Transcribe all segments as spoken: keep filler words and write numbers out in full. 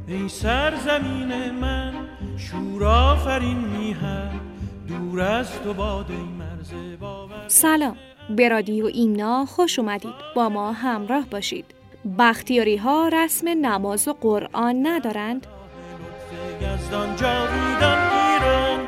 ای سرزمین من شور آفرین میهن، دور از تو باد ای مرز باور. سلام، به رادیو ایمنا خوش اومدید. با ما همراه باشید. بختیاری ها رسم نماز و قرآن ندارند؟ یزدان جاویدان ایران.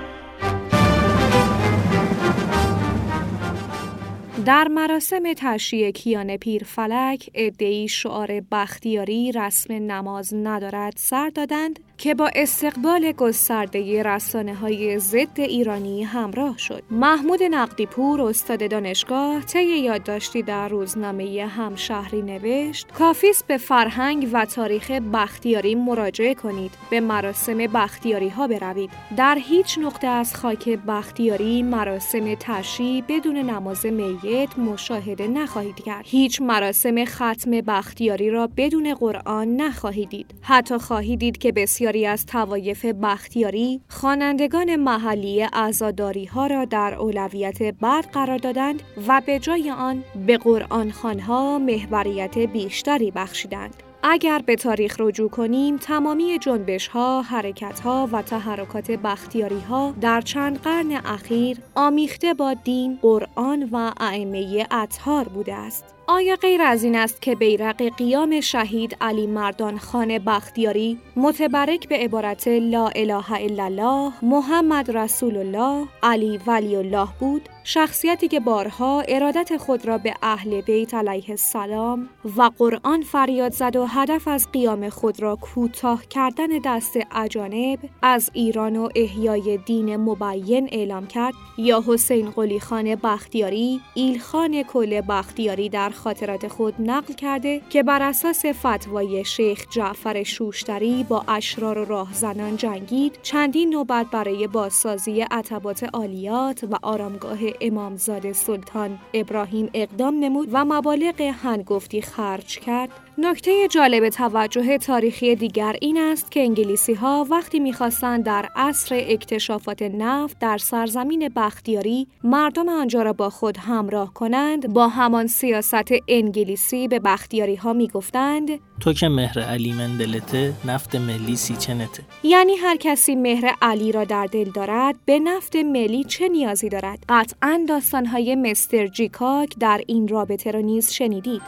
در مراسم تشییع کیان پیر فلک عده‌ای شعار بختیاری رسم نماز ندارد سر دادند که با استقبال گسترده رسانه‌های ضد ایرانی همراه شد. محمود نقدی‌پور استاد دانشگاه طی یادداشتی در روزنامه همشهری نوشت: کافیست به فرهنگ و تاریخ بختیاری مراجعه کنید، به مراسم بختیاری ها بروید. در هیچ نقطه از خاک بختیاری مراسم تشییع بدون نماز میت مشاهده نخواهید کرد. هیچ مراسم ختم بختیاری را بدون قرآن نخواهید دید. حتی خواهید دید که بسیار از طوایف بختیاری خوانندگان محلی عزاداری ها را در اولویت بعد قرار دادند و به جای آن به قرآن خوانها محوریت بیشتری بخشیدند. اگر به تاریخ رجوع کنیم، تمامی جنبش ها، حرکت ها و تحرکات بختیاری ها در چند قرن اخیر آمیخته با دین، قرآن و ائمه اطهار بوده است. آیا غیر از این است که بیرق قیام شهید علی مردان خان بختیاری متبرک به عبارت لا اله الا الله محمد رسول الله علی ولی الله بود؟ شخصیتی که بارها ارادت خود را به اهل بیت علیه السلام و قرآن فریاد زد و هدف از قیام خود را کوتاه کردن دست اجانب از ایران و احیای دین مبین اعلام کرد، یا حسین قلی خان بختیاری ایلخان کل بختیاری در خاطرات خود نقل کرده که بر اساس فتوای شیخ جعفر شوشتری با اشرار و راهزنان جنگید، چندین نوبت برای بازسازی عتبات عالیات و آرامگاه امامزاده سلطان ابراهیم اقدام نمود و مبالغ هنگفتی خرج کرد. نکته جالب توجه تاریخی دیگر این است که انگلیسی‌ها وقتی می‌خواستند در عصر اکتشافات نفت در سرزمین بختیاری مردم آنجا را با خود همراه کنند، با همان سیاست انگلیسی به بختیاری‌ها می‌گفتند تو که مهر علی من دلته، نفت ملی سیچنته. یعنی هر کسی مهر علی را در دل دارد، به نفت ملی چه نیازی دارد؟ قطعاً داستان‌های مستر جیکاک در این رابطه را نیز شنیدید.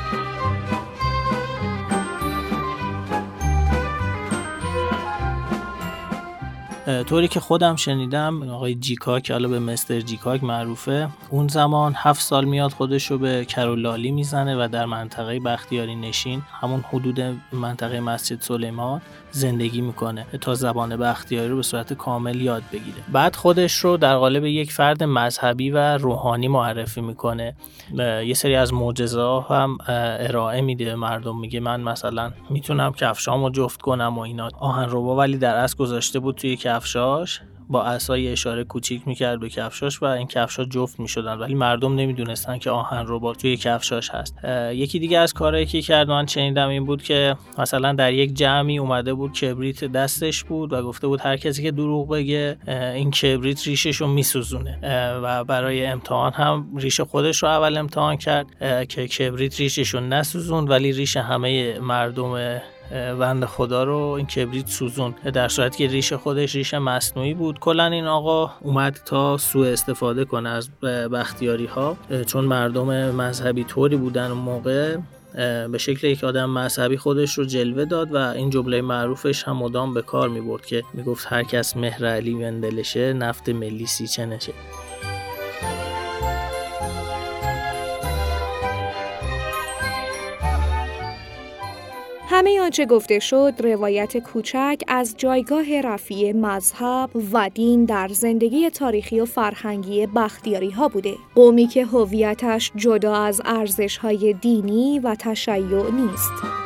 طوری که خودم شنیدم، آقای جیکاک، حالا به مستر جیکاک معروفه، اون زمان هفت سال میاد خودش رو به کرولالی میزنه و در منطقه بختیاری نشین، همون حدود منطقه مسجد سلیمان، زندگی میکنه تا زبان بختیاری رو به صورت کامل یاد بگیره. بعد خودش رو در قالب یک فرد مذهبی و روحانی معرفی میکنه. یه سری از معجزه‌ها هم ارائه میده به مردم، میگه من مثلا میتونم کفشامو جفت کنم و اینا. آهنربا ولی در اصل گذاشته بود توی کفشاش، با عصای اشاره کوچیک میکرد به کفشاش و این کفشا جفت میشدن، ولی مردم نمیدونستن که آهنربا توی کفشاش هست. یکی دیگه از کارهایی که کرد من شنیدم این بود که مثلا در یک جمعی اومده بود، کبریت دستش بود و گفته بود هر کسی که دروغ بگه این کبریت ریششو میسوزونه، و برای امتحان هم ریش خودش رو اول امتحان کرد که کبریت ریششو نسوزوند، ولی ریش همه مردم بنده خدا رو این کبریت سوزون، در صورتی که ریش خودش ریش مصنوعی بود. کلا این آقا اومد تا سوء استفاده کنه از بختیاری ها، چون مردم مذهبی طوری بودن اون موقع، به شکل یک آدم مذهبی خودش رو جلوه داد و این جمله معروفش هم مدام به کار می برد که می گفت هر کس مهر علی وندلشه، نفت ملی سیچنشه. همه آنچه گفته شد روایت کوچک از جایگاه رفیع مذهب و دین در زندگی تاریخی و فرهنگی بختیاری ها بوده. قومی که هویتش جدا از ارزش‌های دینی و تشیع نیست.